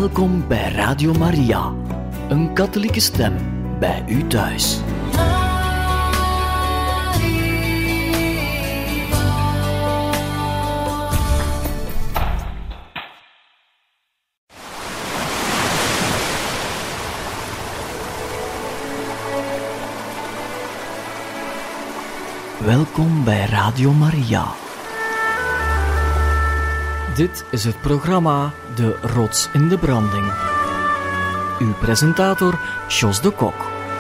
Welkom bij Radio Maria, een katholieke stem bij u thuis. Welkom bij Radio Maria. Dit is het programma De Rots in de Branding. Uw presentator Jos de Kok.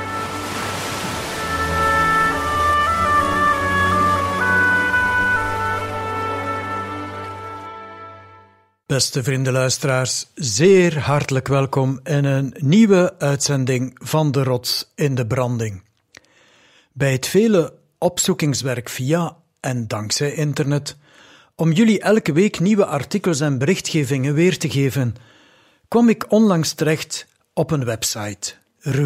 Beste vriendenluisteraars, zeer hartelijk welkom in een nieuwe uitzending van De Rots in de Branding. Bij het vele opzoekingswerk via en dankzij internet, om jullie elke week nieuwe artikels en berichtgevingen weer te geven, kwam ik onlangs terecht op een website,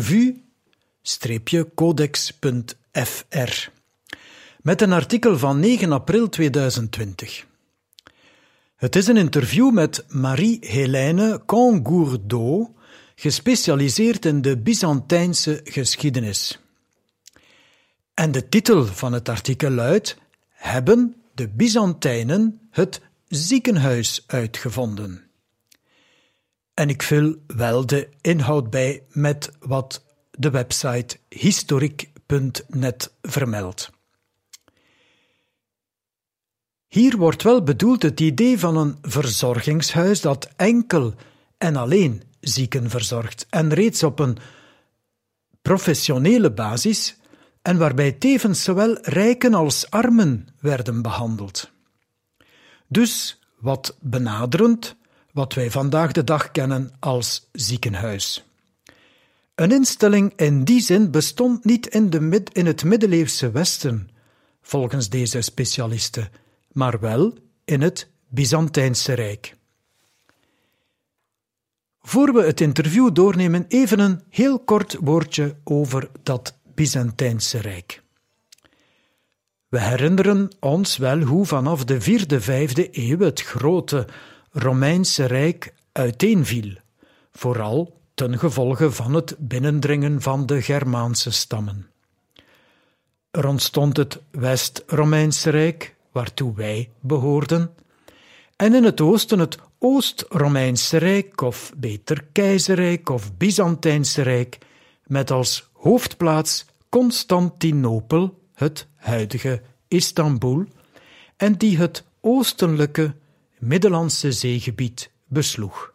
revue-codex.fr, met een artikel van 9 april 2020. Het is een interview met Marie-Hélène Cangourdeau, gespecialiseerd in de Byzantijnse geschiedenis. En de titel van het artikel luidt: Hebben de Byzantijnen het ziekenhuis uitgevonden? En ik vul wel de inhoud bij met wat de website historiek.net vermeldt. Hier wordt wel bedoeld het idee van een verzorgingshuis dat enkel en alleen zieken verzorgt en reeds op een professionele basis en waarbij tevens zowel rijken als armen werden behandeld. Dus wat benaderend, wat wij vandaag de dag kennen als ziekenhuis. Een instelling in die zin bestond niet in het middeleeuwse Westen, volgens deze specialisten, maar wel in het Byzantijnse Rijk. Voor we het interview doornemen, even een heel kort woordje over dat Byzantijnse Rijk. We herinneren ons wel hoe vanaf de 4e, 5e eeuw het grote Romeinse Rijk uiteenviel, vooral ten gevolge van het binnendringen van de Germaanse stammen. Er ontstond het West-Romeinse Rijk, waartoe wij behoorden, en in het oosten het Oost-Romeinse Rijk, of beter Keizerrijk of Byzantijnse Rijk, met als hoofdplaats Constantinopel, het huidige Istanbul, en die het oostelijke Middellandse zeegebied besloeg.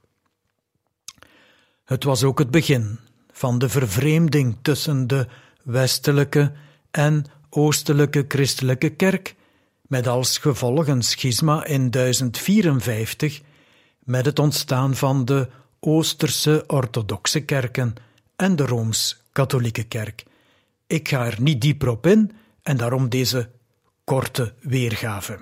Het was ook het begin van de vervreemding tussen de westelijke en oostelijke christelijke kerk, met als gevolg een schisma in 1054 met het ontstaan van de Oosterse orthodoxe kerken en de Rooms-katholieke kerk. Ik ga er niet dieper op in en daarom deze korte weergave.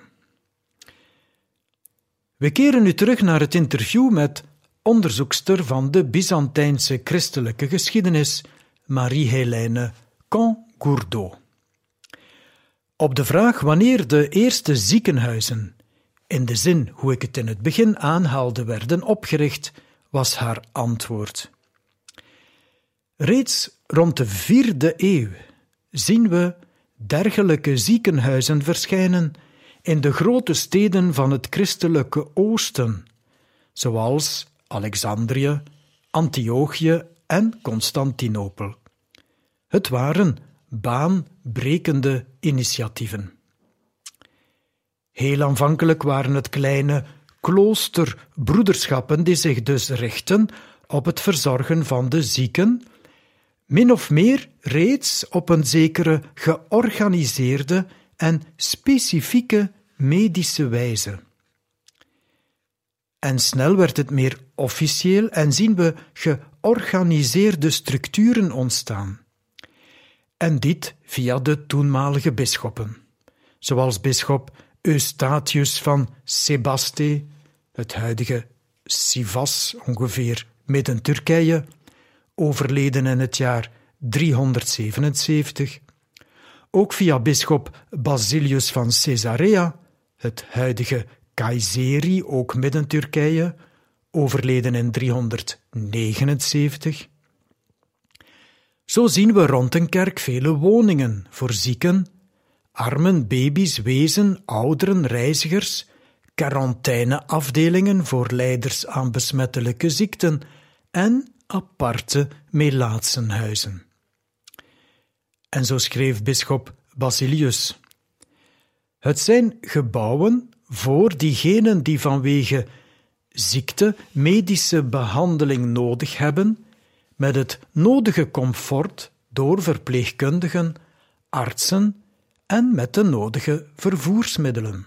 We keren nu terug naar het interview met onderzoekster van de Byzantijnse christelijke geschiedenis, Marie-Hélène Cangourdeau. Op de vraag wanneer de eerste ziekenhuizen, in de zin hoe ik het in het begin aanhaalde, werden opgericht, was haar antwoord: Reeds rond de 4e eeuw zien we dergelijke ziekenhuizen verschijnen in de grote steden van het christelijke oosten, zoals Alexandrië, Antiochië en Constantinopel. Het waren baanbrekende initiatieven. Heel aanvankelijk waren het kleine kloosterbroederschappen die zich dus richtten op het verzorgen van de zieken, min of meer reeds op een zekere georganiseerde en specifieke medische wijze. En snel werd het meer officieel en zien we georganiseerde structuren ontstaan. En dit via de toenmalige bisschoppen, zoals bisschop Eustatius van Sebaste, het huidige Sivas, ongeveer midden Turkije, overleden in het jaar 377, ook via bisschop Basilius van Caesarea, het huidige Kayseri, ook midden Turkije, overleden in 379. Zo zien we rond een kerk vele woningen voor zieken, armen, baby's, wezen, ouderen, reizigers, quarantaineafdelingen voor lijders aan besmettelijke ziekten en aparte melaatsenhuizen. En zo schreef bisschop Basilius: het zijn gebouwen voor diegenen die vanwege ziekte medische behandeling nodig hebben, met het nodige comfort door verpleegkundigen, artsen en met de nodige vervoersmiddelen.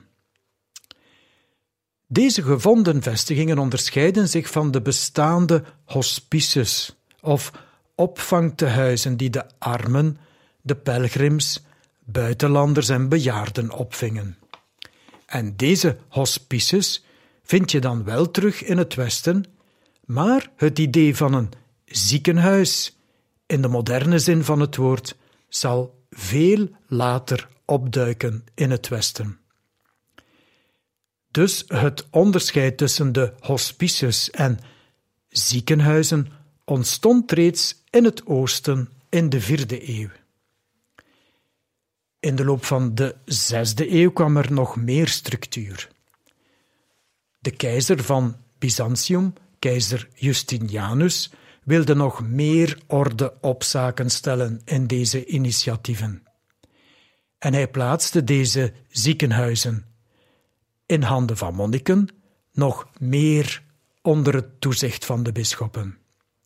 Deze gevonden vestigingen onderscheiden zich van de bestaande hospices of opvangtehuizen die de armen, de pelgrims, buitenlanders en bejaarden opvingen. En deze hospices vind je dan wel terug in het Westen, maar het idee van een ziekenhuis, in de moderne zin van het woord, zal veel later opduiken in het Westen. Dus het onderscheid tussen de hospices en ziekenhuizen ontstond reeds in het Oosten in de 4e eeuw. In de loop van de 6e eeuw kwam er nog meer structuur. De keizer van Byzantium, keizer Justinianus, wilde nog meer orde op zaken stellen in deze initiatieven. En hij plaatste deze ziekenhuizen in handen van monniken, nog meer onder het toezicht van de bisschoppen.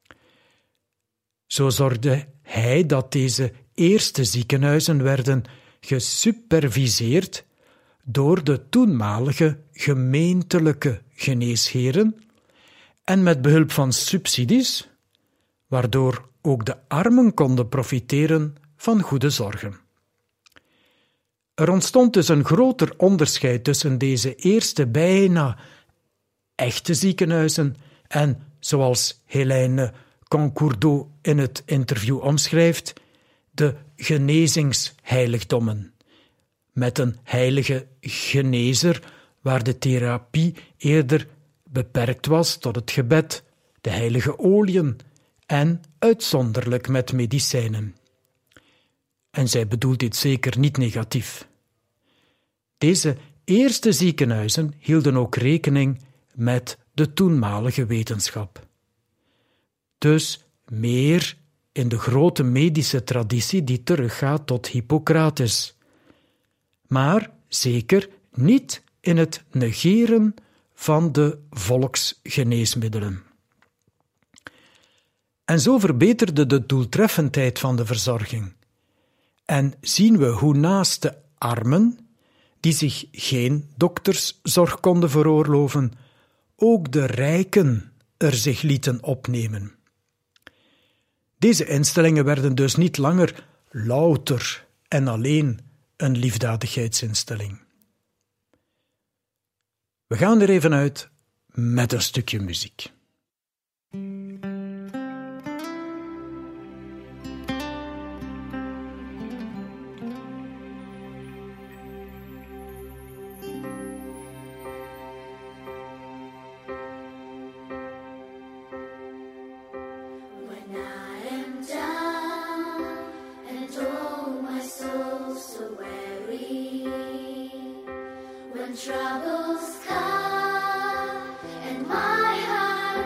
Zo zorgde hij dat deze eerste ziekenhuizen werden gesuperviseerd door de toenmalige gemeentelijke geneesheren en met behulp van subsidies, waardoor ook de armen konden profiteren van goede zorgen. Er ontstond dus een groter onderscheid tussen deze eerste bijna echte ziekenhuizen en, zoals Hélène Concourdeau in het interview omschrijft, de genezingsheiligdommen, met een heilige genezer waar de therapie eerder beperkt was tot het gebed, de heilige oliën en uitzonderlijk met medicijnen. En zij bedoelt dit zeker niet negatief. Deze eerste ziekenhuizen hielden ook rekening met de toenmalige wetenschap. Dus meer in de grote medische traditie die teruggaat tot Hippocrates. Maar zeker niet in het negeren van de volksgeneesmiddelen. En zo verbeterde de doeltreffendheid van de verzorging. En zien we hoe naast de armen, die zich geen dokterszorg konden veroorloven, ook de rijken er zich lieten opnemen. Deze instellingen werden dus niet langer louter en alleen een liefdadigheidsinstelling. We gaan er even uit met een stukje muziek. Troubles come and my heart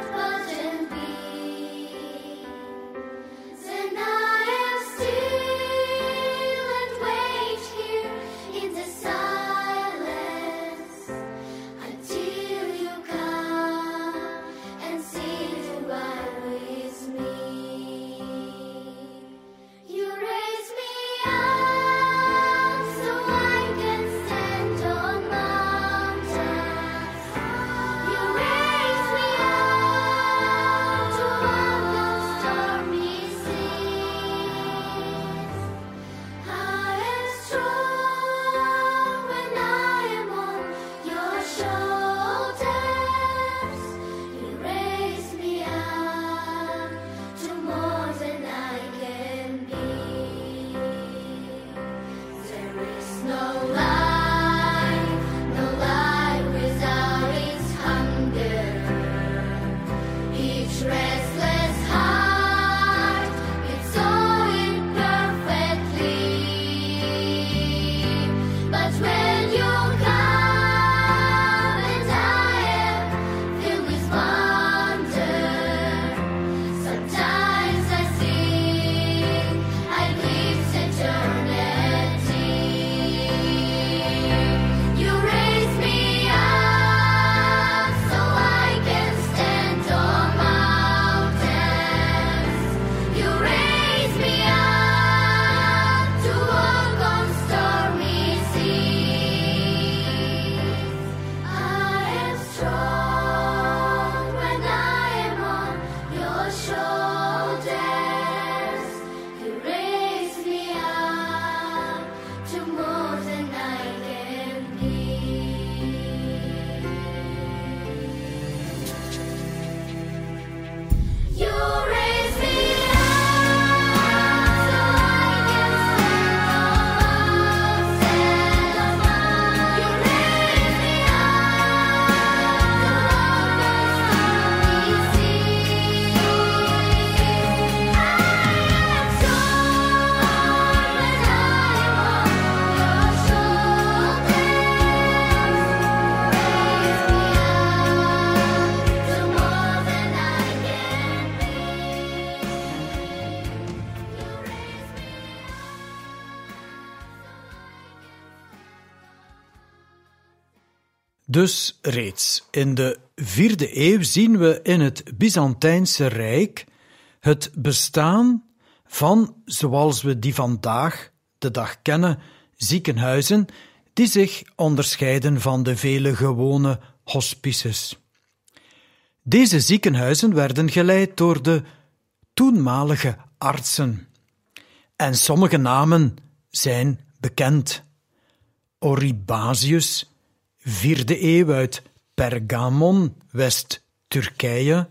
Dus reeds in de 4e eeuw zien we in het Byzantijnse Rijk het bestaan van, zoals we die vandaag de dag kennen, ziekenhuizen die zich onderscheiden van de vele gewone hospices. Deze ziekenhuizen werden geleid door de toenmalige artsen. En sommige namen zijn bekend. Oribasius, 4e eeuw uit Pergamon, West-Turkije.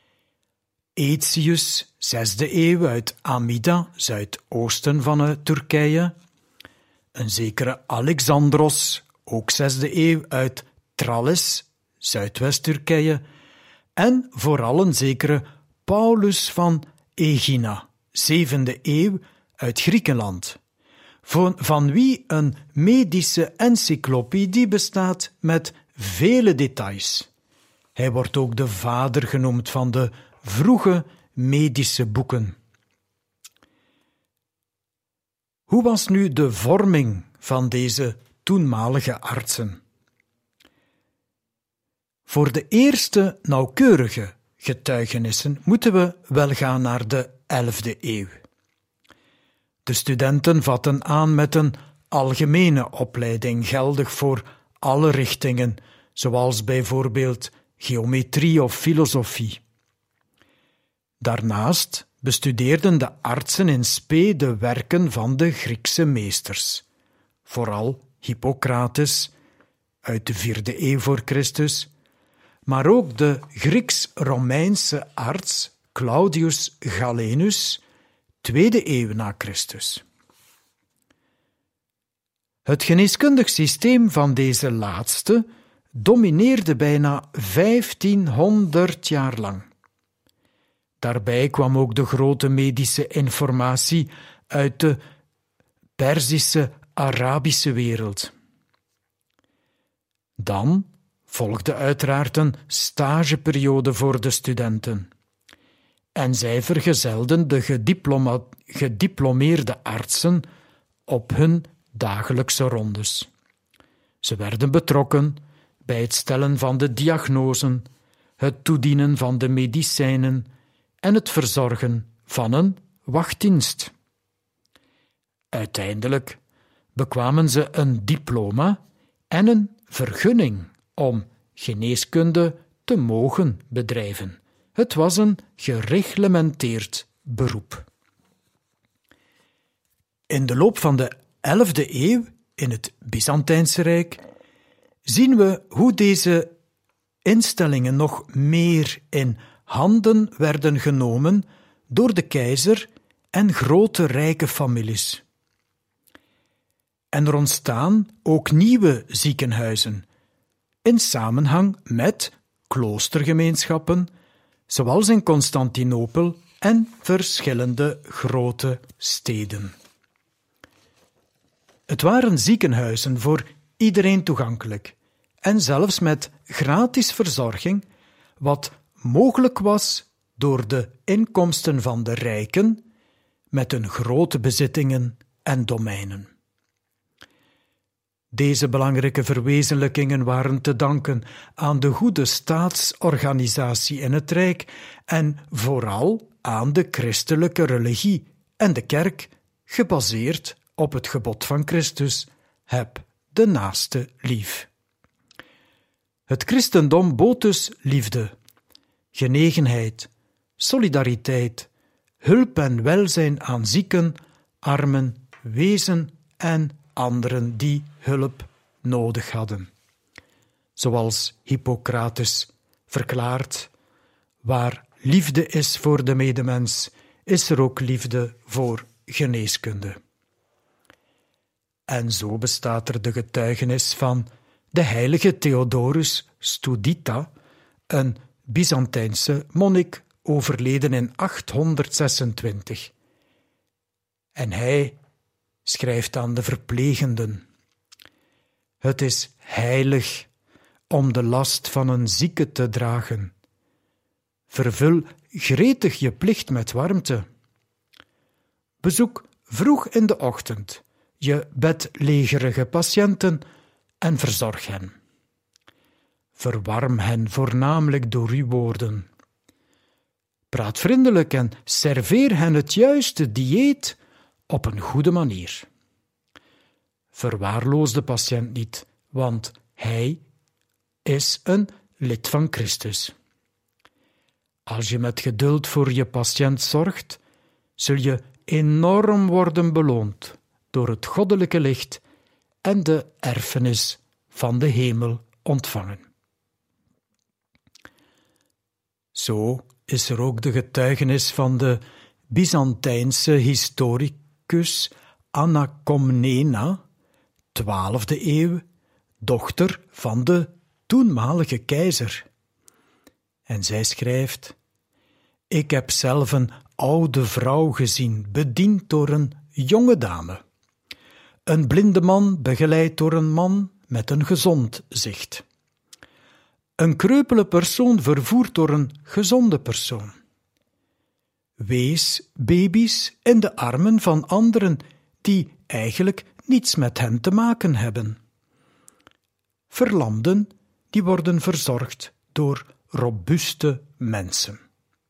Aetius, 6e eeuw uit Amida, zuidoosten van Turkije. Een zekere Alexandros, ook 6e eeuw uit Tralles, zuidwest-Turkije. En vooral een zekere Paulus van Aegina, 7e eeuw uit Griekenland, van wie een medische encyclopedie bestaat met vele details. Hij wordt ook de vader genoemd van de vroege medische boeken. Hoe was nu de vorming van deze toenmalige artsen? Voor de eerste nauwkeurige getuigenissen moeten we wel gaan naar de 11e eeuw. De studenten vatten aan met een algemene opleiding, geldig voor alle richtingen, zoals bijvoorbeeld geometrie of filosofie. Daarnaast bestudeerden de artsen in spe de werken van de Griekse meesters, vooral Hippocrates uit de 4e eeuw voor Christus, maar ook de Grieks-Romeinse arts Claudius Galenus, 2e eeuw na Christus. Het geneeskundig systeem van deze laatste domineerde bijna 1500 jaar lang. Daarbij kwam ook de grote medische informatie uit de Perzische, Arabische wereld. Dan volgde uiteraard een stageperiode voor de studenten. En zij vergezelden de gediplomeerde artsen op hun dagelijkse rondes. Ze werden betrokken bij het stellen van de diagnosen, het toedienen van de medicijnen en het verzorgen van een wachtdienst. Uiteindelijk bekwamen ze een diploma en een vergunning om geneeskunde te mogen bedrijven. Het was een gereglementeerd beroep. In de loop van de 11e eeuw in het Byzantijnse Rijk zien we hoe deze instellingen nog meer in handen werden genomen door de keizer en grote rijke families. En er ontstaan ook nieuwe ziekenhuizen in samenhang met kloostergemeenschappen, zoals in Constantinopel en verschillende grote steden. Het waren ziekenhuizen voor iedereen toegankelijk en zelfs met gratis verzorging, wat mogelijk was door de inkomsten van de rijken met hun grote bezittingen en domeinen. Deze belangrijke verwezenlijkingen waren te danken aan de goede staatsorganisatie in het Rijk en vooral aan de christelijke religie en de kerk, gebaseerd op het gebod van Christus: heb de naaste lief. Het christendom bood dus liefde, genegenheid, solidariteit, hulp en welzijn aan zieken, armen, wezen en anderen die hulp nodig hadden. Zoals Hippocrates verklaart: waar liefde is voor de medemens, is er ook liefde voor geneeskunde. En zo bestaat er de getuigenis van de heilige Theodorus Studita, een Byzantijnse monnik, overleden in 826. En hij schrijft aan de verplegenden: het is heilig om de last van een zieke te dragen. Vervul gretig je plicht met warmte. Bezoek vroeg in de ochtend je bedlegerige patiënten en verzorg hen. verwarm hen voornamelijk door uw woorden. Praat vriendelijk en serveer hen het juiste dieet op een goede manier. Verwaarloos de patiënt niet, want hij is een lid van Christus. Als je met geduld voor je patiënt zorgt, zul je enorm worden beloond door het goddelijke licht en de erfenis van de hemel ontvangen. Zo is er ook de getuigenis van de Byzantijnse historicus Anna Komnena, 12e eeuw, dochter van de toenmalige keizer. En zij schrijft: Ik heb zelf een oude vrouw gezien, bediend door een jonge dame. Een blinde man begeleid door een man met een gezond zicht. Een kreupele persoon vervoerd door een gezonde persoon. Weesbaby's in de armen van anderen die eigenlijk niets met hen te maken hebben. Verlamden die worden verzorgd door robuuste mensen.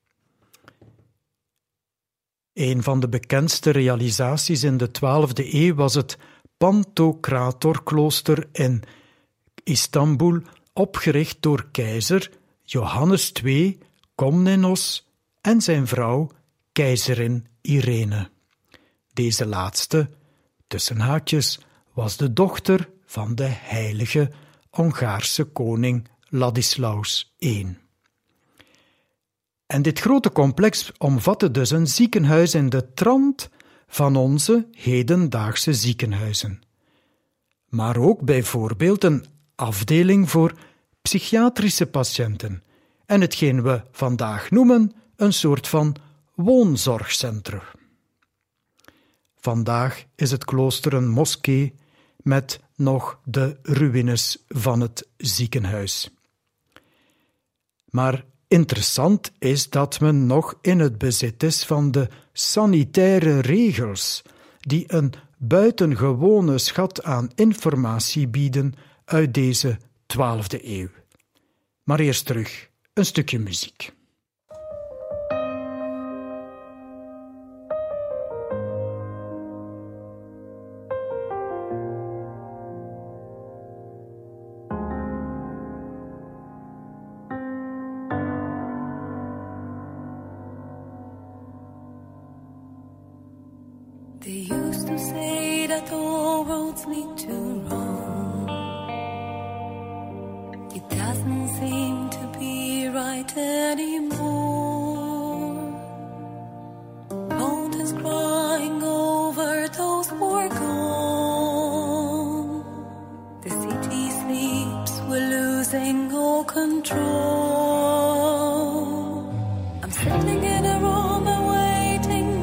Een van de bekendste realisaties in de 12e eeuw was het Pantokratorklooster in Istanbul, opgericht door keizer Johannes II Komnenos en zijn vrouw keizerin Irene. Deze laatste, tussen haakjes, was de dochter van de heilige Hongaarse koning Ladislaus I. En dit grote complex omvatte dus een ziekenhuis in de trant van onze hedendaagse ziekenhuizen. Maar ook bijvoorbeeld een afdeling voor psychiatrische patiënten en hetgeen we vandaag noemen een soort van woonzorgcentrum. Vandaag is het klooster een moskee met nog de ruïnes van het ziekenhuis. Maar interessant is dat men nog in het bezit is van de sanitaire regels, die een buitengewone schat aan informatie bieden uit deze 12e eeuw. Maar eerst terug een stukje muziek. They used to say that all roads lead to Rome. It doesn't seem to be right anymore. Mountains crying over those who are gone. The city sleeps, we're losing all control. I'm sitting in a room awaiting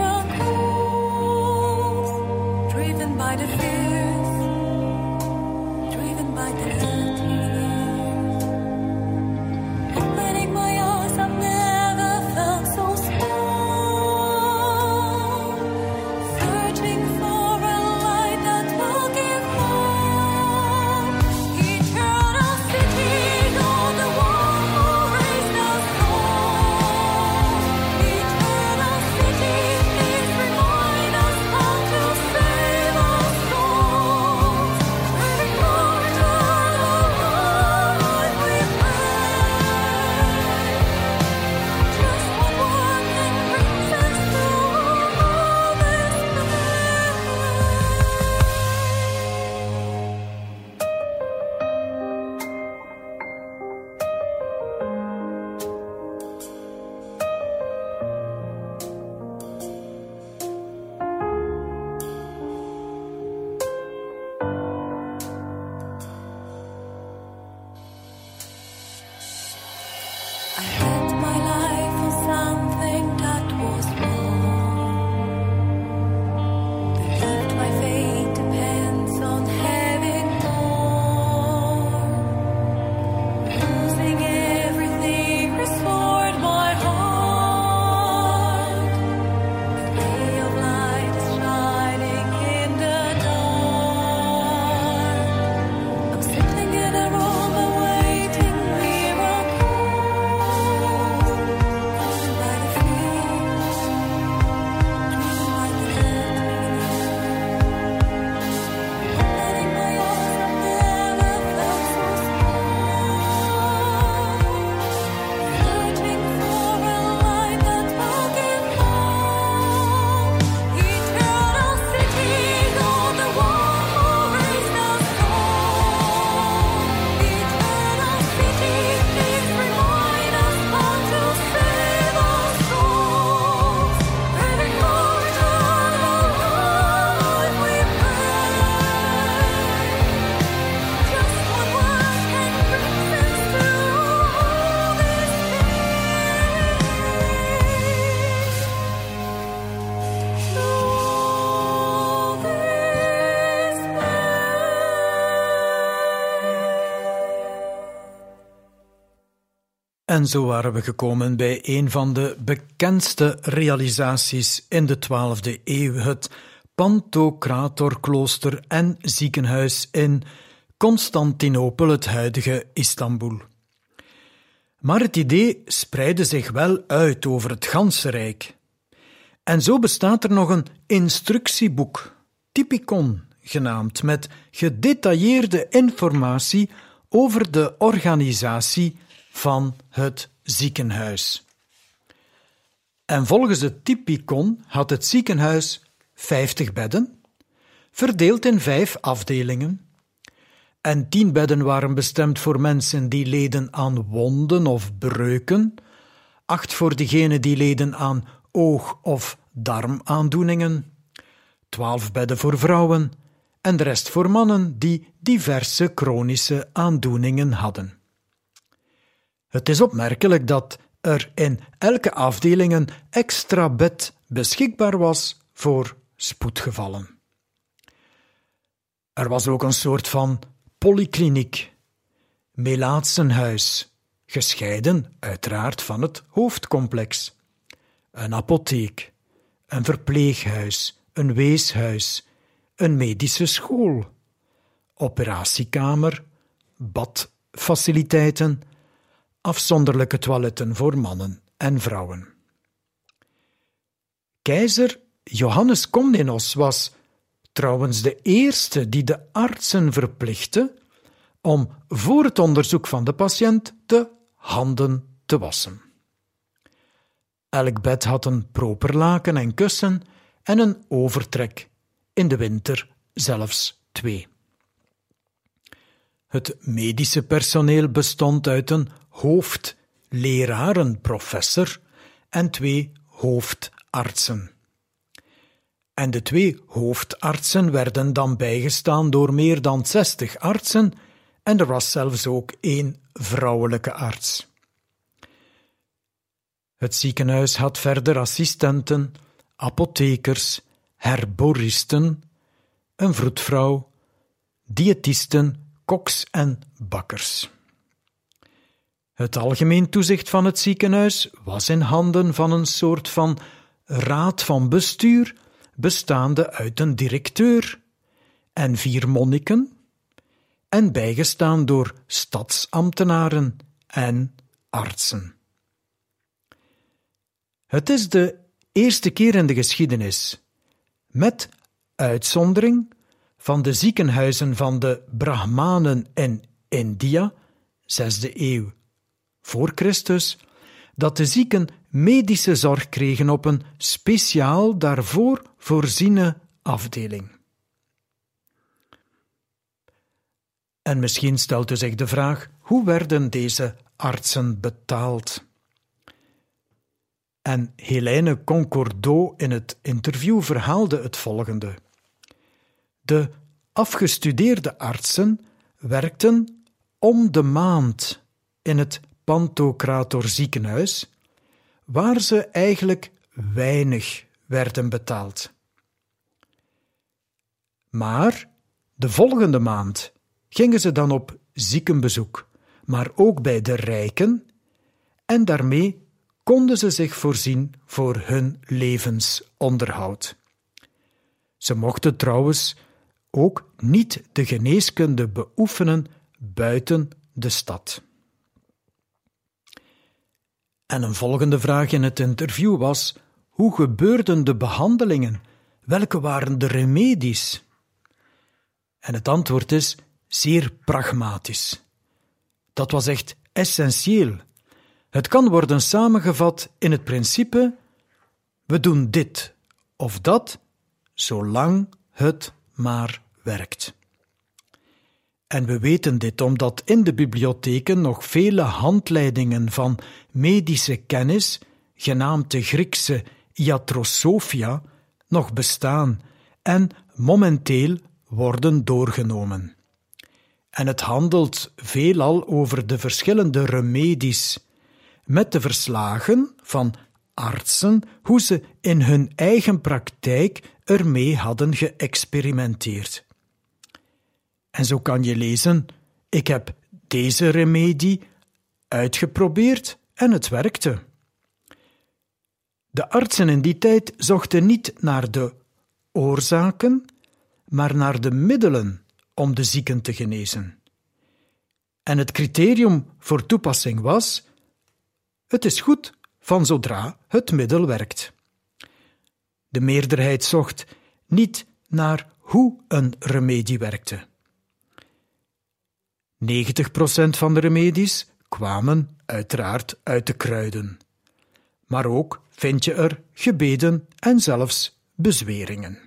miracles, driven by the fears, driven by the tears. Opening my eyes, I've never felt so small. Searching for a light that will give hope. Eternal city, you're the one who raised us all. Eternal city, please remind us how to save our souls. Every part of our life we pray. Just one word can bring us through all this I bet my life on something that was wrong. Believed my fate depends on having more. Losing everything restored my heart. The ray of light is shining in the dark. I'm sitting in a room awaiting En zo waren we gekomen bij een van de bekendste realisaties in de 12e eeuw, het Pantokratorklooster en ziekenhuis in Constantinopel, het huidige Istanbul. Maar het idee spreidde zich wel uit over het ganse rijk. En zo bestaat er nog een instructieboek, Typikon genaamd, met gedetailleerde informatie over de organisatie van het ziekenhuis. En volgens het Typikon had het ziekenhuis 50 bedden, verdeeld in 5 afdelingen, en 10 bedden waren bestemd voor mensen die leden aan wonden of breuken, 8 voor diegenen die leden aan oog- of darmaandoeningen, 12 bedden voor vrouwen en de rest voor mannen die diverse chronische aandoeningen hadden. Het is opmerkelijk dat er in elke afdeling een extra bed beschikbaar was voor spoedgevallen. Er was ook een soort van polykliniek, melaatsenhuis, gescheiden uiteraard van het hoofdcomplex, een apotheek, een verpleeghuis, een weeshuis, een medische school, operatiekamer, badfaciliteiten, afzonderlijke toiletten voor mannen en vrouwen. Keizer Johannes Komnenos was trouwens de eerste die de artsen verplichtte om voor het onderzoek van de patiënt de handen te wassen. Elk bed had een proper laken en kussen en een overtrek, in de winter zelfs 2. Het medische personeel bestond uit een hoofdlerarenprofessor en 2 hoofdartsen. En de 2 hoofdartsen werden dan bijgestaan door meer dan 60 artsen en er was zelfs ook 1 vrouwelijke arts. Het ziekenhuis had verder assistenten, apothekers, herboristen, een vroedvrouw, diëtisten, koks en bakkers. Het algemeen toezicht van het ziekenhuis was in handen van een soort van raad van bestuur, bestaande uit een directeur en 4 monniken, en bijgestaan door stadsambtenaren en artsen. Het is de eerste keer in de geschiedenis, met uitzondering van de ziekenhuizen van de Brahmanen in India, 6e eeuw voor Christus, dat de zieken medische zorg kregen op een speciaal daarvoor voorziene afdeling. En misschien stelt u zich de vraag, hoe werden deze artsen betaald? En Helene Concordot in het interview verhaalde het volgende. De afgestudeerde artsen werkten om de maand in het Pantokrator ziekenhuis, waar ze eigenlijk weinig werden betaald. Maar de volgende maand gingen ze dan op ziekenbezoek, maar ook bij de rijken, en daarmee konden ze zich voorzien voor hun levensonderhoud. Ze mochten trouwens ook niet de geneeskunde beoefenen buiten de stad. En een volgende vraag in het interview was: hoe gebeurden de behandelingen? Welke waren de remedies? En het antwoord is zeer pragmatisch. Dat was echt essentieel. Het kan worden samengevat in het principe: we doen dit of dat, zolang het maar werkt. En we weten dit omdat in de bibliotheken nog vele handleidingen van medische kennis, genaamd de Griekse iatrosophia, nog bestaan en momenteel worden doorgenomen. En het handelt veelal over de verschillende remedies, met de verslagen van artsen hoe ze in hun eigen praktijk ermee hadden geëxperimenteerd. En zo kan je lezen: ik heb deze remedie uitgeprobeerd en het werkte. De artsen in die tijd zochten niet naar de oorzaken, maar naar de middelen om de zieken te genezen. En het criterium voor toepassing was: het is goed van zodra het middel werkt. De meerderheid zocht niet naar hoe een remedie werkte. 90% van de remedies kwamen uiteraard uit de kruiden. Maar ook vind je er gebeden en zelfs bezweringen.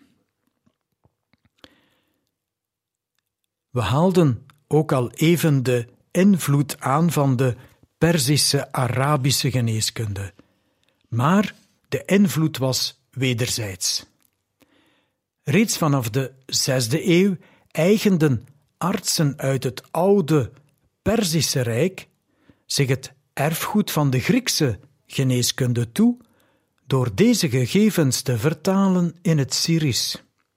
We haalden ook al even de invloed aan van de Perzische-Arabische geneeskunde. Maar de invloed was wederzijds. Reeds vanaf de 6e eeuw eigenden artsen uit het oude Perzische Rijk zich het erfgoed van de Griekse geneeskunde toe door deze gegevens te vertalen in het Syrisch.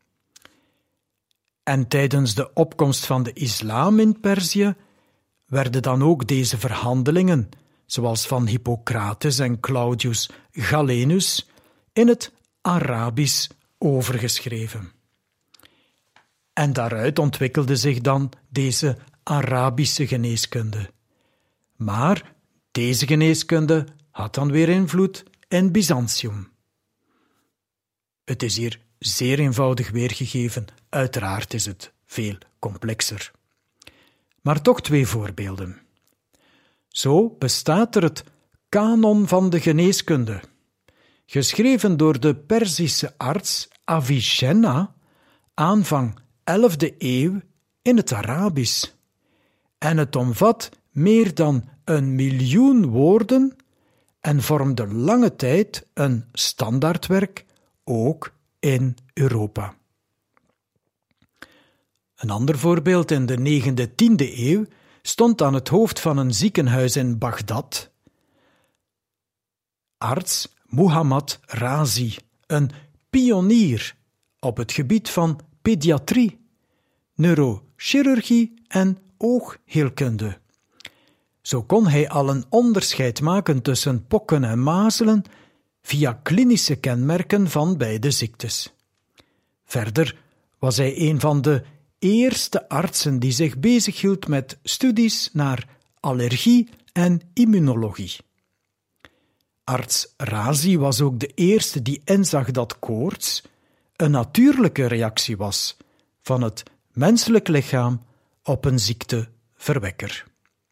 En tijdens de opkomst van de islam in Perzië werden dan ook deze verhandelingen, zoals van Hippocrates en Claudius Galenus, in het Arabisch overgeschreven. En daaruit ontwikkelde zich dan deze Arabische geneeskunde. Maar deze geneeskunde had dan weer invloed in Byzantium. Het is hier zeer eenvoudig weergegeven, uiteraard is het veel complexer. Maar toch 2 voorbeelden. Zo bestaat er het Kanon van de geneeskunde, geschreven door de Perzische arts Avicenna, aanvang 11e eeuw in het Arabisch. En het omvat meer dan 1 miljoen woorden en vormde lange tijd een standaardwerk, ook in Europa. Een ander voorbeeld in de 9e, 10e eeuw stond aan het hoofd van een ziekenhuis in Bagdad arts Muhammad Razi, een pionier op het gebied van pediatrie, neurochirurgie en oogheelkunde. Zo kon hij al een onderscheid maken tussen pokken en mazelen via klinische kenmerken van beide ziektes. Verder was hij een van de eerste artsen die zich bezighield met studies naar allergie en immunologie. Arts Razi was ook de eerste die inzag dat koorts een natuurlijke reactie was van het menselijk lichaam op een ziekteverwekker.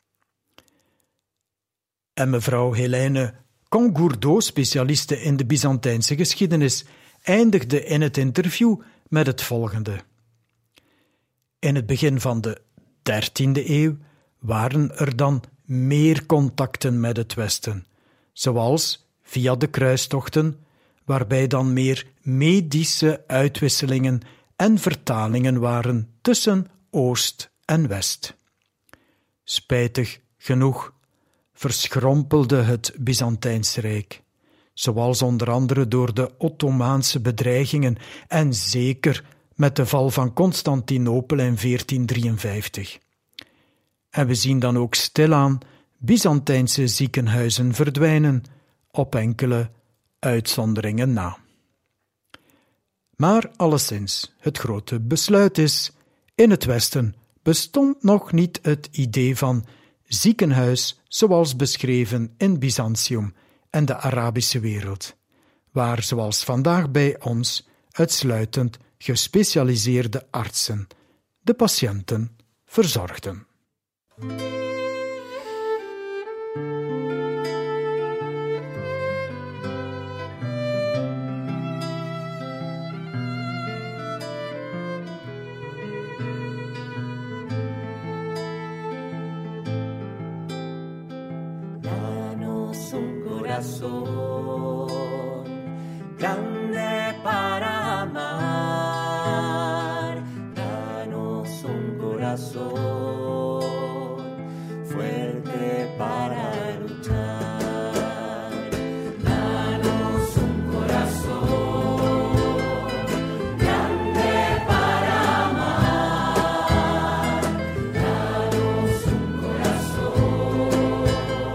En mevrouw Hélène Congourdeau, specialiste in de Byzantijnse geschiedenis, eindigde in het interview met het volgende. In het begin van de 13e eeuw waren er dan meer contacten met het Westen, zoals via de kruistochten, waarbij dan meer medische uitwisselingen en vertalingen waren tussen Oost en West. Spijtig genoeg verschrompelde het Byzantijnse Rijk, zoals onder andere door de Ottomaanse bedreigingen en zeker met de val van Constantinopel in 1453. En we zien dan ook stilaan Byzantijnse ziekenhuizen verdwijnen, op enkele uitzonderingen na. Maar alleszins, het grote besluit is, in het Westen bestond nog niet het idee van ziekenhuis zoals beschreven in Byzantium en de Arabische wereld, waar zoals vandaag bij ons uitsluitend gespecialiseerde artsen de patiënten verzorgden. Grande para amar, danos un corazón fuerte para luchar, danos un corazón grande para amar, danos un corazón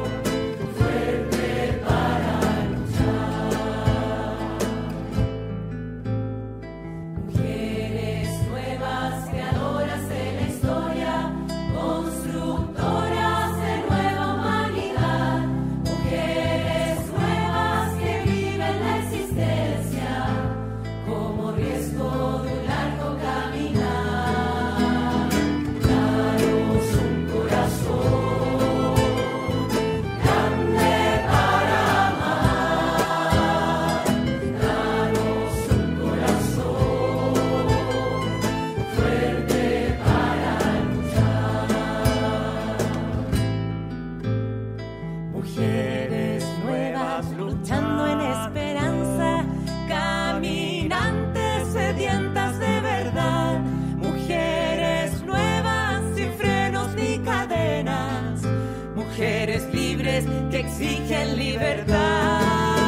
mujeres nuevas luchando en esperanza, caminantes sedientas de verdad, mujeres nuevas sin frenos ni cadenas, mujeres libres que exigen libertad.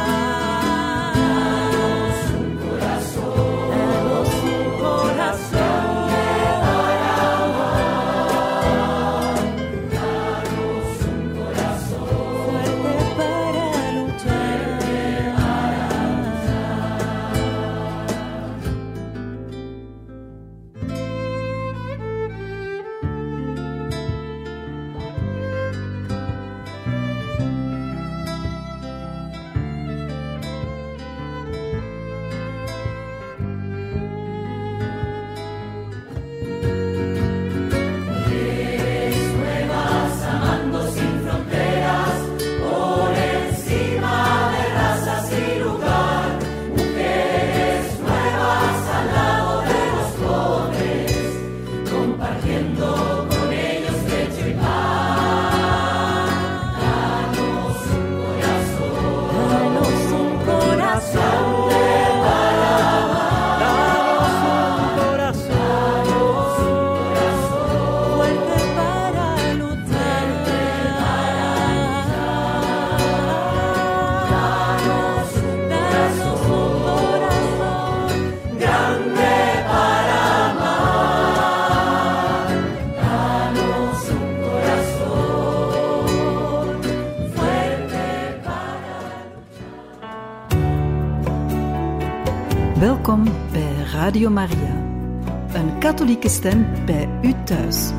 Welkom bij Radio Maria, een katholieke stem bij u thuis.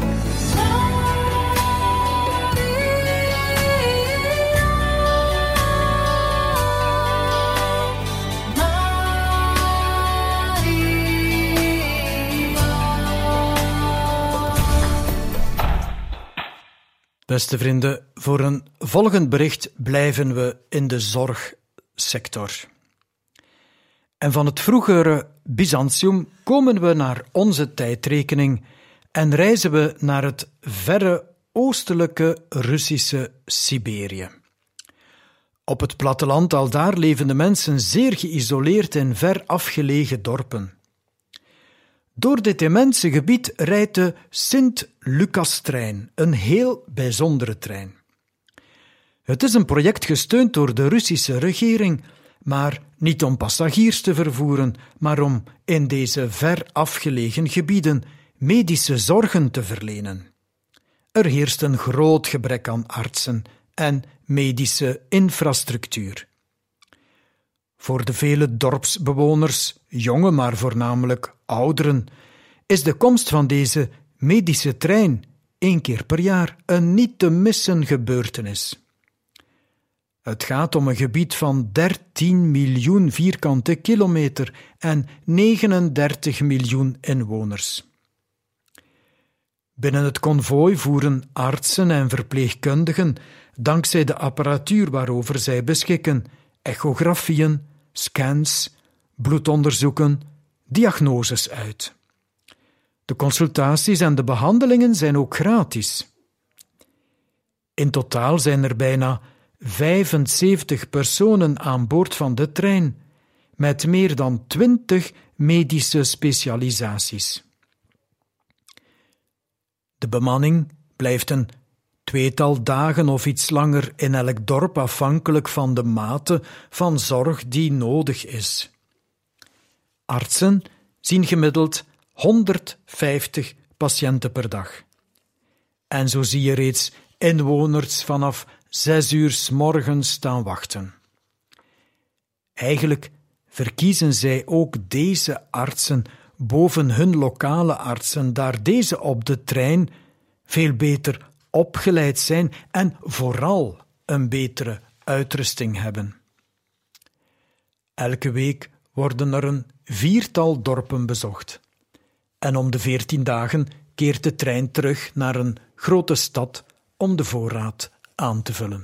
Beste vrienden, voor een volgend bericht blijven we in de zorgsector. En van het vroegere Byzantium komen we naar onze tijdrekening en reizen we naar het verre oostelijke Russische Siberië. Op het platteland aldaar leven de mensen zeer geïsoleerd in ver afgelegen dorpen. Door dit immense gebied rijdt de Sint-Lucas-trein, een heel bijzondere trein. Het is een project gesteund door de Russische regering, maar niet om passagiers te vervoeren, maar om in deze ver afgelegen gebieden medische zorgen te verlenen. Er heerst een groot gebrek aan artsen en medische infrastructuur. Voor de vele dorpsbewoners, jonge maar voornamelijk ouderen, is de komst van deze medische trein 1 keer per jaar een niet te missen gebeurtenis. Het gaat om een gebied van 13 miljoen vierkante kilometer en 39 miljoen inwoners. Binnen het konvooi voeren artsen en verpleegkundigen, dankzij de apparatuur waarover zij beschikken, echografieën, scans, bloedonderzoeken, diagnoses uit. De consultaties en de behandelingen zijn ook gratis. In totaal zijn er bijna 75 personen aan boord van de trein, met meer dan 20 medische specialisaties. De bemanning blijft een 2-tal dagen of iets langer in elk dorp afhankelijk van de mate van zorg die nodig is. Artsen zien gemiddeld 150 patiënten per dag. En zo zie je reeds inwoners vanaf 6 uur 's morgens staan wachten. Eigenlijk verkiezen zij ook deze artsen boven hun lokale artsen, daar deze op de trein veel beter opgeleid zijn en vooral een betere uitrusting hebben. Elke week worden er een 4-tal dorpen bezocht. En om de 14 dagen keert de trein terug naar een grote stad om de voorraad aan te vullen.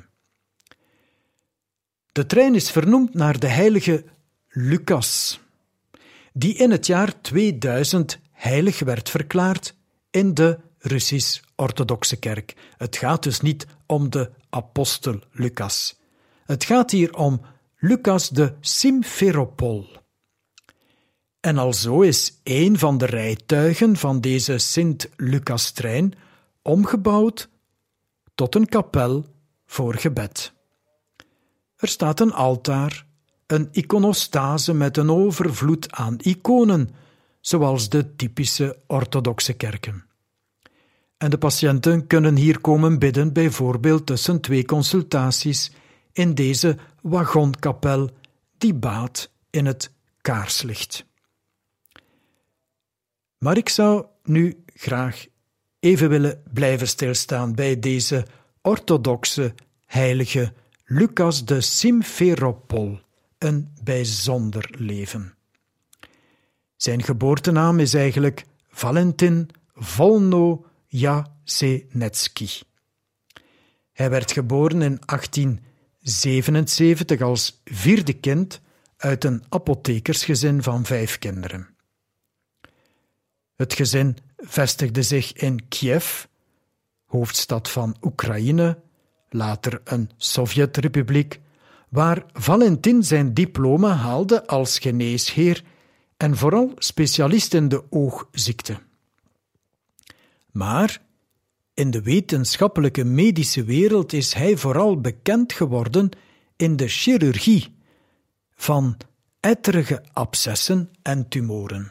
De trein is vernoemd naar de heilige Lucas, die in het jaar 2000 heilig werd verklaard in de Russisch-orthodoxe kerk. Het gaat dus niet om de apostel Lucas. Het gaat hier om Lucas de Simferopol. En alzo is een van de rijtuigen van deze Sint-Lucas-trein omgebouwd tot een kapel voor gebed. Er staat een altaar, een iconostase met een overvloed aan iconen, zoals de typische orthodoxe kerken. En de patiënten kunnen hier komen bidden, bijvoorbeeld tussen 2 consultaties in deze wagonkapel die baat in het kaarslicht. Maar ik zou nu graag even willen blijven stilstaan bij deze orthodoxe heilige Lucas de Simferopol, een bijzonder leven. Zijn geboortenaam is eigenlijk Valentin Volno-Jasenecki. Hij werd geboren in 1877 als 4e kind uit een apothekersgezin van 5 kinderen. Het gezin vestigde zich in Kiev, hoofdstad van Oekraïne, later een Sovjetrepubliek, waar Valentin zijn diploma haalde als geneesheer en vooral specialist in de oogziekte. Maar in de wetenschappelijke medische wereld is hij vooral bekend geworden in de chirurgie van etterige abscessen en tumoren.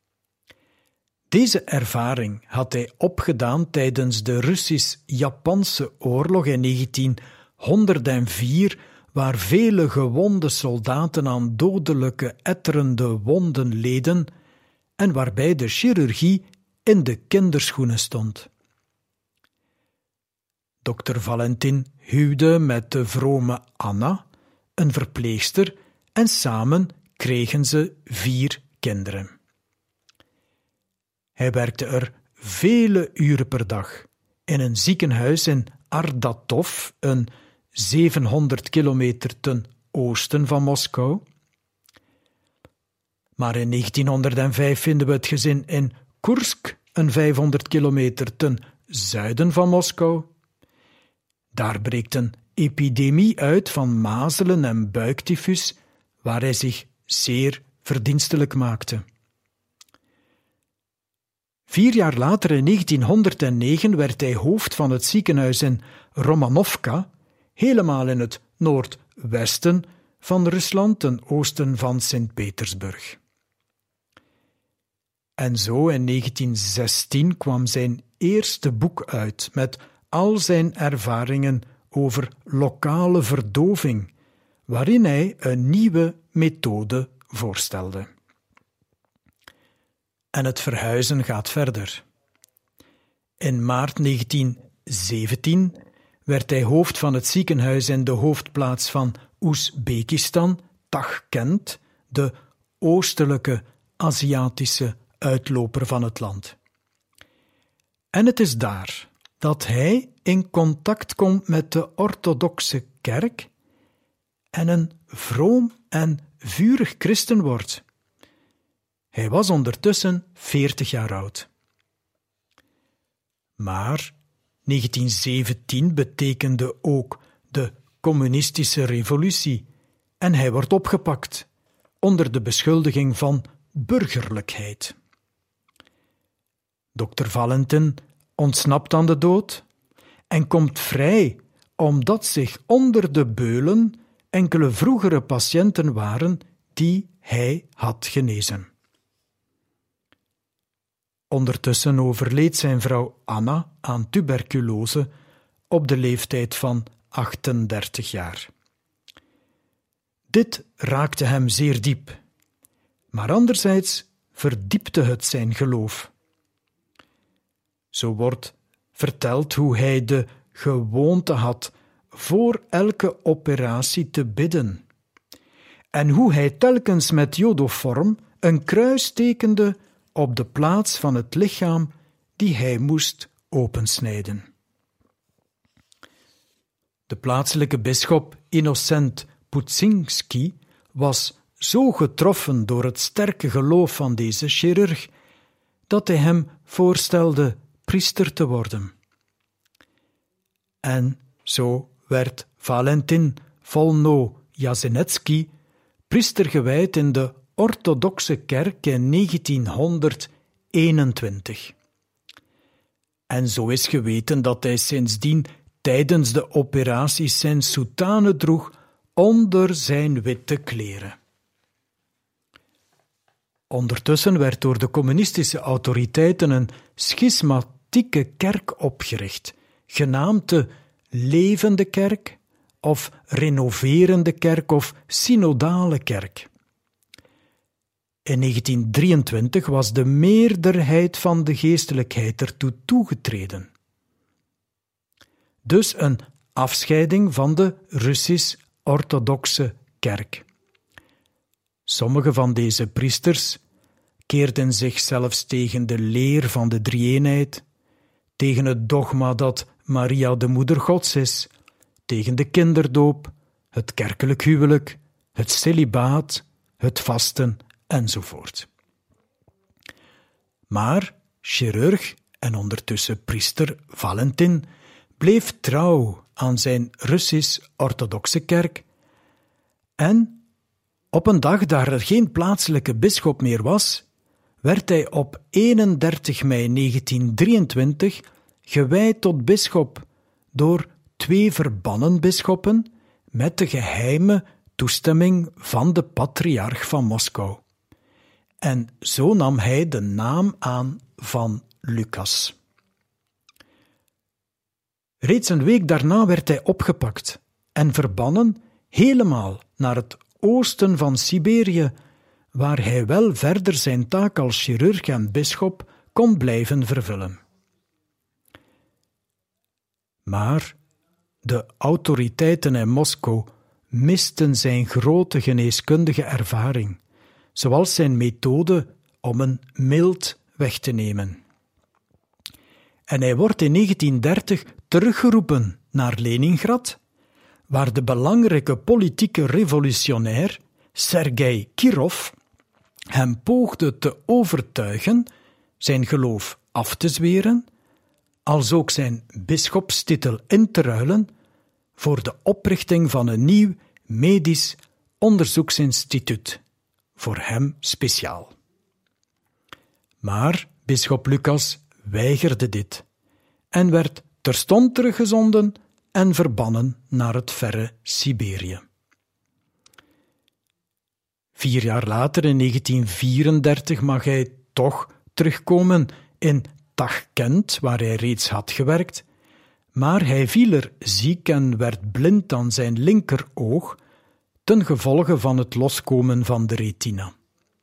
Deze ervaring had hij opgedaan tijdens de Russisch-Japanse oorlog in 1904, waar vele gewonde soldaten aan dodelijke etterende wonden leden en waarbij de chirurgie in de kinderschoenen stond. Dokter Valentin huwde met de vrome Anna, een verpleegster, en samen kregen ze 4 kinderen. Hij werkte er vele uren per dag in een ziekenhuis in Ardatov, een 700 kilometer ten oosten van Moskou. Maar in 1905 vinden we het gezin in Koersk, een 500 kilometer ten zuiden van Moskou. Daar breekt een epidemie uit van mazelen en buiktyfus, waar hij zich zeer verdienstelijk maakte. 4 jaar later, in 1909, werd hij hoofd van het ziekenhuis in Romanovka, helemaal in het noordwesten van Rusland, ten oosten van Sint-Petersburg. En zo in 1916 kwam zijn eerste boek uit met al zijn ervaringen over lokale verdoving, waarin hij een nieuwe methode voorstelde. En het verhuizen gaat verder. In maart 1917 werd hij hoofd van het ziekenhuis in de hoofdplaats van Oezbekistan, Tachkent, de oostelijke Aziatische uitloper van het land. En het is daar dat hij in contact komt met de orthodoxe kerk en een vroom en vurig christen wordt. Hij was ondertussen 40 jaar oud. Maar 1917 betekende ook de communistische revolutie en hij wordt opgepakt onder de beschuldiging van burgerlijkheid. Dr. Valentin ontsnapt aan de dood en komt vrij omdat zich onder de beulen enkele vroegere patiënten waren die hij had genezen. Ondertussen overleed zijn vrouw Anna aan tuberculose op de leeftijd van 38 jaar. Dit raakte hem zeer diep, maar anderzijds verdiepte het zijn geloof. Zo wordt verteld hoe hij de gewoonte had voor elke operatie te bidden en hoe hij telkens met jodoform een kruis tekende op de plaats van het lichaam die hij moest opensnijden. De plaatselijke bisschop Innocent Putsinski was zo getroffen door het sterke geloof van deze chirurg dat hij hem voorstelde priester te worden. En zo werd Valentin Volno-Jasenetsky priester gewijd in de orthodoxe kerk in 1921. En zo is geweten dat hij sindsdien tijdens de operaties zijn soutane droeg onder zijn witte kleren. Ondertussen werd door de communistische autoriteiten een schismatieke kerk opgericht, genaamd de Levende Kerk of Renoverende Kerk of Synodale Kerk. In 1923 was de meerderheid van de geestelijkheid ertoe toegetreden. Dus een afscheiding van de Russisch-orthodoxe kerk. Sommige van deze priesters keerden zich zelfs tegen de leer van de drie-eenheid, tegen het dogma dat Maria de moeder Gods is, tegen de kinderdoop, het kerkelijk huwelijk, het celibaat, het vasten enzovoort. Maar chirurg en ondertussen priester Valentin bleef trouw aan zijn Russisch-orthodoxe kerk en op een dag dat er geen plaatselijke bisschop meer was, werd hij op 31 mei 1923 gewijd tot bisschop door 2 verbannen bisschoppen met de geheime toestemming van de patriarch van Moskou. En zo nam hij de naam aan van Lucas. Reeds een week daarna werd hij opgepakt en verbannen helemaal naar het oosten van Siberië, waar hij wel verder zijn taak als chirurg en bisschop kon blijven vervullen. Maar de autoriteiten in Moskou misten zijn grote geneeskundige ervaring, zoals zijn methode om een mild weg te nemen. En hij wordt in 1930 teruggeroepen naar Leningrad, waar de belangrijke politieke revolutionair Sergei Kirov hem poogde te overtuigen zijn geloof af te zweren, als ook zijn bisschopstitel in te ruilen voor de oprichting van een nieuw medisch onderzoeksinstituut, voor hem speciaal. Maar bisschop Lucas weigerde dit en werd terstond teruggezonden en verbannen naar het verre Siberië. 4 jaar later, in 1934, mag hij toch terugkomen in Tachkent, waar hij reeds had gewerkt, maar hij viel er ziek en werd blind aan zijn linkeroog ten gevolge van het loskomen van de retina.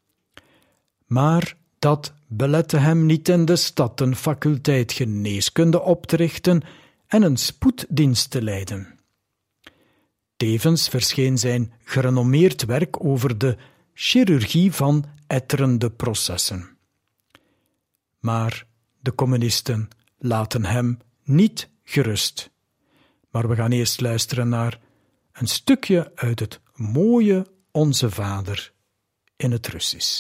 Maar dat belette hem niet in de stad een faculteit geneeskunde op te richten en een spoeddienst te leiden. Tevens verscheen zijn gerenommeerd werk over de chirurgie van etterende processen. Maar de communisten laten hem niet gerust. Maar we gaan eerst luisteren naar een stukje uit het mooie Onze Vader in het Russisch.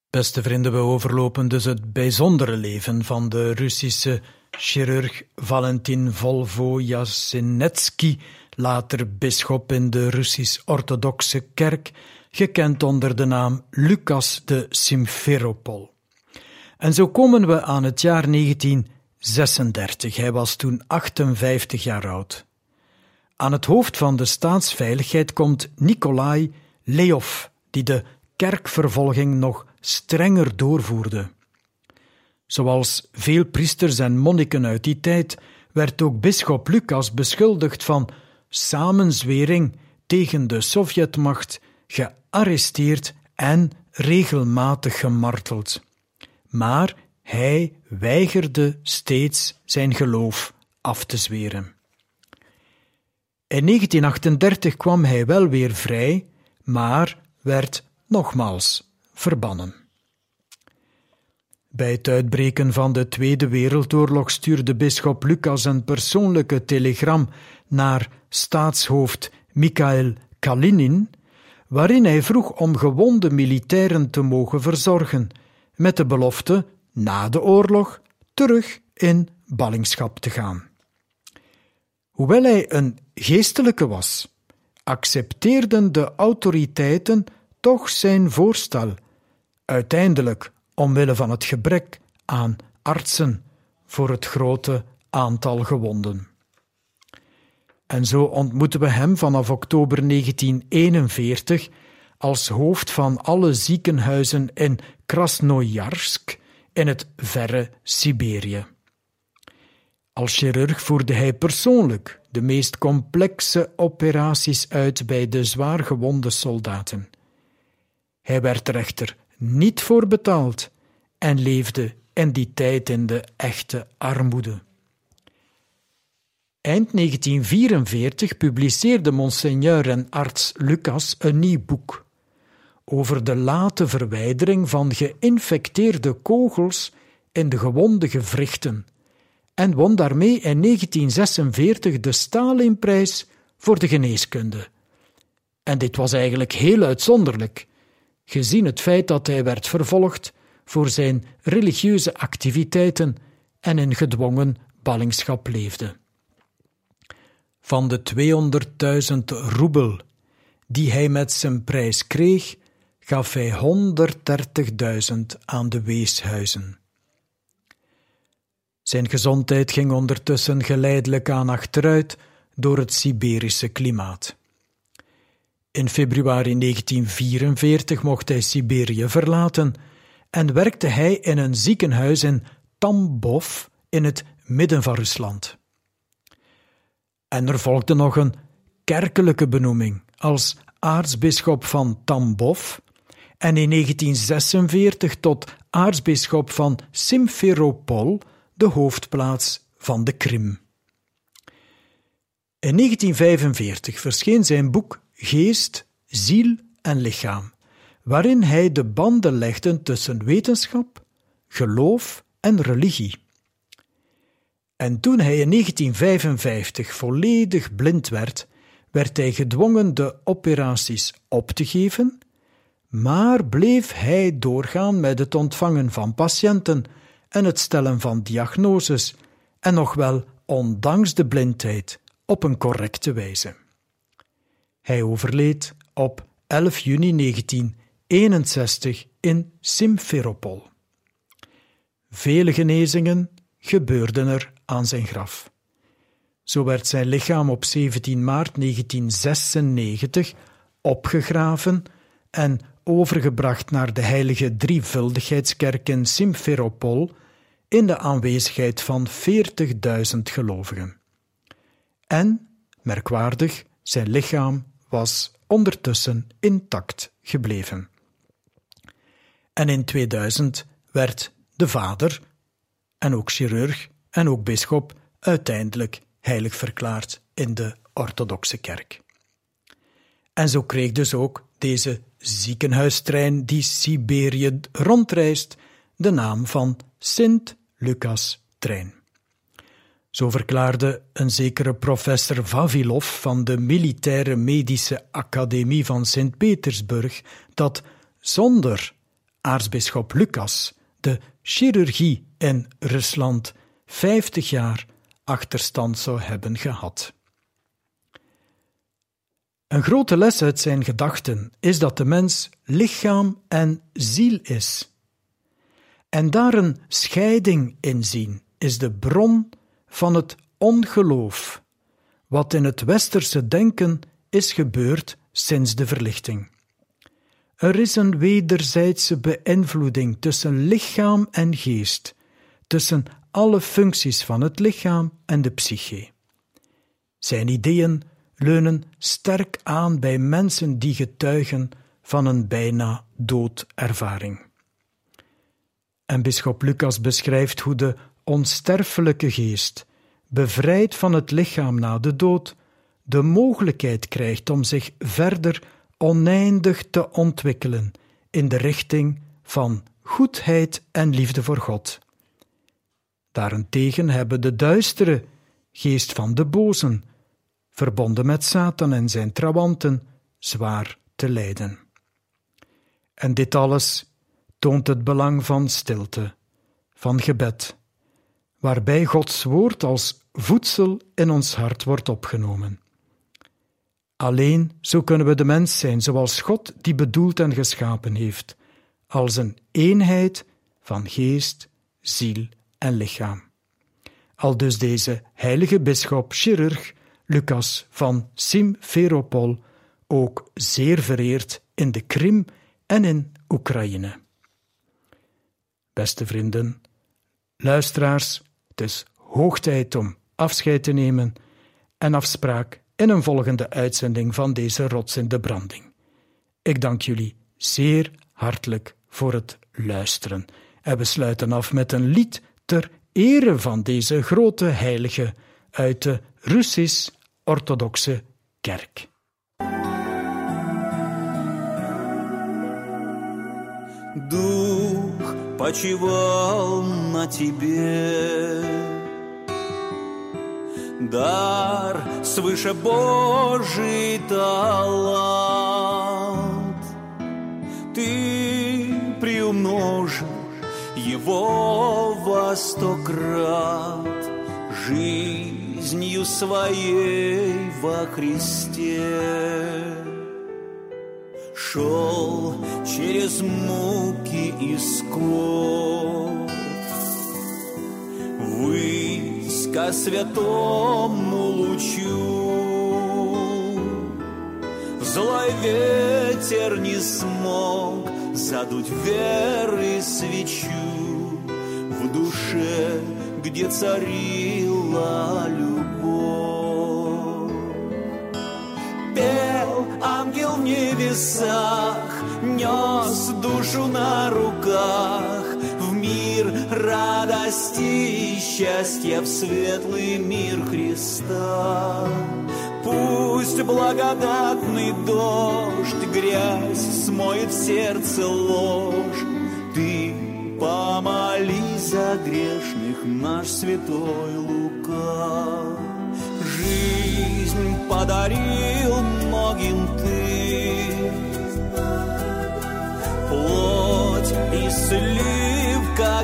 Beste vrienden, we overlopen dus het bijzondere leven van de Russische chirurg Valentin Volvo-Yasenetsky, later bisschop in de Russisch-orthodoxe kerk, gekend onder de naam Lucas de Simferopol. En zo komen we aan het jaar 1936. Hij was toen 58 jaar oud. Aan het hoofd van de staatsveiligheid komt Nikolai Leov, die de kerkvervolging nog strenger doorvoerde. Zoals veel priesters en monniken uit die tijd werd ook bisschop Lucas beschuldigd van samenzwering tegen de Sovjetmacht, gearresteerd en regelmatig gemarteld. Maar hij weigerde steeds zijn geloof af te zweren. In 1938 kwam hij wel weer vrij, maar werd nogmaals verbannen. Bij het uitbreken van de Tweede Wereldoorlog stuurde bisschop Lucas een persoonlijke telegram naar staatshoofd Mikhail Kalinin, waarin hij vroeg om gewonde militairen te mogen verzorgen, met de belofte na de oorlog terug in ballingschap te gaan. Hoewel hij een geestelijke was, accepteerden de autoriteiten toch zijn voorstel, uiteindelijk omwille van het gebrek aan artsen voor het grote aantal gewonden. En zo ontmoeten we hem vanaf oktober 1941 als hoofd van alle ziekenhuizen in Krasnojarsk in het verre Siberië. Als chirurg voerde hij persoonlijk de meest complexe operaties uit bij de zwaar gewonde soldaten. Hij werd er echter niet voor betaald en leefde in die tijd in de echte armoede. Eind 1944 publiceerde monseigneur en arts Lucas een nieuw boek over de late verwijdering van geïnfecteerde kogels in de gewonde gewrichten en won daarmee in 1946 de Stalinprijs voor de geneeskunde. En dit was eigenlijk heel uitzonderlijk, gezien het feit dat hij werd vervolgd voor zijn religieuze activiteiten en in gedwongen ballingschap leefde. Van de 200.000 roebel die hij met zijn prijs kreeg, gaf hij 130.000 aan de weeshuizen. Zijn gezondheid ging ondertussen geleidelijk aan achteruit door het Siberische klimaat. In februari 1944 mocht hij Siberië verlaten en werkte hij in een ziekenhuis in Tambov in het midden van Rusland. En er volgde nog een kerkelijke benoeming als aartsbisschop van Tambov en in 1946 tot aartsbisschop van Simferopol, de hoofdplaats van de Krim. In 1945 verscheen zijn boek Geest, Ziel en Lichaam, waarin hij de banden legde tussen wetenschap, geloof en religie. En toen hij in 1955 volledig blind werd, werd hij gedwongen de operaties op te geven, maar bleef hij doorgaan met het ontvangen van patiënten en het stellen van diagnoses, en nog wel ondanks de blindheid op een correcte wijze. Hij overleed op 11 juni 1961 in Simferopol. Vele genezingen gebeurden er aan zijn graf. Zo werd zijn lichaam op 17 maart 1996 opgegraven en overgebracht naar de heilige drievuldigheidskerk in Simferopol in de aanwezigheid van 40.000 gelovigen. En, merkwaardig, zijn lichaam was ondertussen intact gebleven. En in 2000 werd de vader, en ook chirurg en ook bisschop, uiteindelijk heilig verklaard in de orthodoxe kerk. En zo kreeg dus ook deze ziekenhuistrein die Siberië rondreist de naam van Sint-Lucas-trein. Zo verklaarde een zekere professor Vavilov van de Militaire Medische Academie van Sint-Petersburg dat zonder aartsbisschop Lucas de chirurgie in Rusland 50 jaar achterstand zou hebben gehad. Een grote les uit zijn gedachten is dat de mens lichaam en ziel is. En daar een scheiding in zien is de bron van het ongeloof, wat in het westerse denken is gebeurd sinds de verlichting. Er is een wederzijdse beïnvloeding tussen lichaam en geest, tussen alle functies van het lichaam en de psyche. Zijn ideeën leunen sterk aan bij mensen die getuigen van een bijna doodervaring. En bisschop Lucas beschrijft hoe de onsterfelijke geest, bevrijd van het lichaam na de dood, de mogelijkheid krijgt om zich verder oneindig te ontwikkelen in de richting van goedheid en liefde voor God. Daarentegen hebben de duistere geest van de bozen, verbonden met Satan en zijn trawanten, zwaar te lijden. En dit alles toont het belang van stilte, van gebed, waarbij Gods woord als voedsel in ons hart wordt opgenomen. Alleen zo kunnen we de mens zijn zoals God die bedoeld en geschapen heeft, als een eenheid van geest, ziel en lichaam. Aldus deze heilige bisschop, chirurg Lucas van Simferopol, ook zeer vereerd in de Krim en in Oekraïne. Beste vrienden, luisteraars, het is hoog tijd om afscheid te nemen en afspraak in een volgende uitzending van deze Rots in de Branding. Ik dank jullie zeer hartelijk voor het luisteren en we sluiten af met een lied ter ere van deze grote heilige uit de Russisch-orthodoxe kerk. Дух почивал на тебе, дар свыше Божий талант. Ты приумножил его во 100 крат жизнью своей во Христе. Шел через муки и скорбь ввысь ко святому лучу. Злой ветер не смог задуть веры свечу в душе, где царила любовь. Пел ангел в небесах, нес душу на руках в мир радости и счастья, в светлый мир Христа. Пусть благодатный дождь грязь смоет в сердце ложь. Ты помолись за грешных, наш святой Лука. Жизнь подарил многим ты, плоть исцелив, как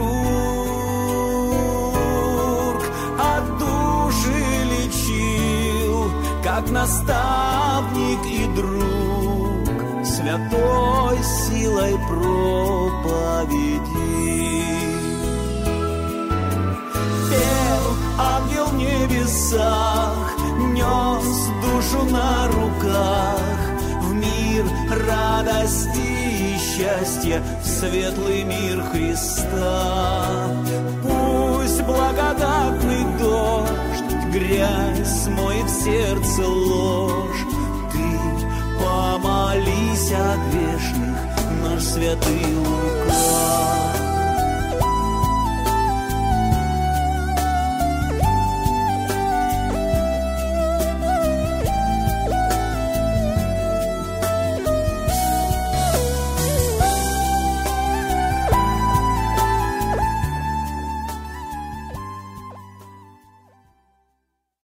хирург, от души лечил, как наставник и друг, святой силой проповеди. Пел ангел в небесах, нес душу на руках в мир радости и счастья, в светлый мир Христа. Пусть благодатный дождь грязь смоет в сердце ложь. Ты помолись о грешных, наш святый Лука.